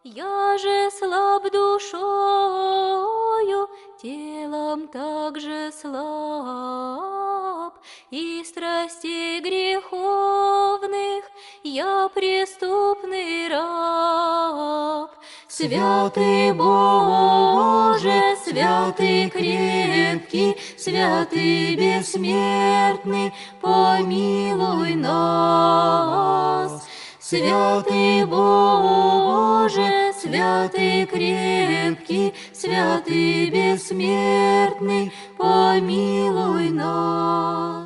Я же слаб душою, телом также слаб, и страстей греховных я преступный раб. Святый Боже, святый крепкий, святый бессмертный, помилуй нас. Святый Боже, святый крепкий, святый бессмертный, помилуй нас.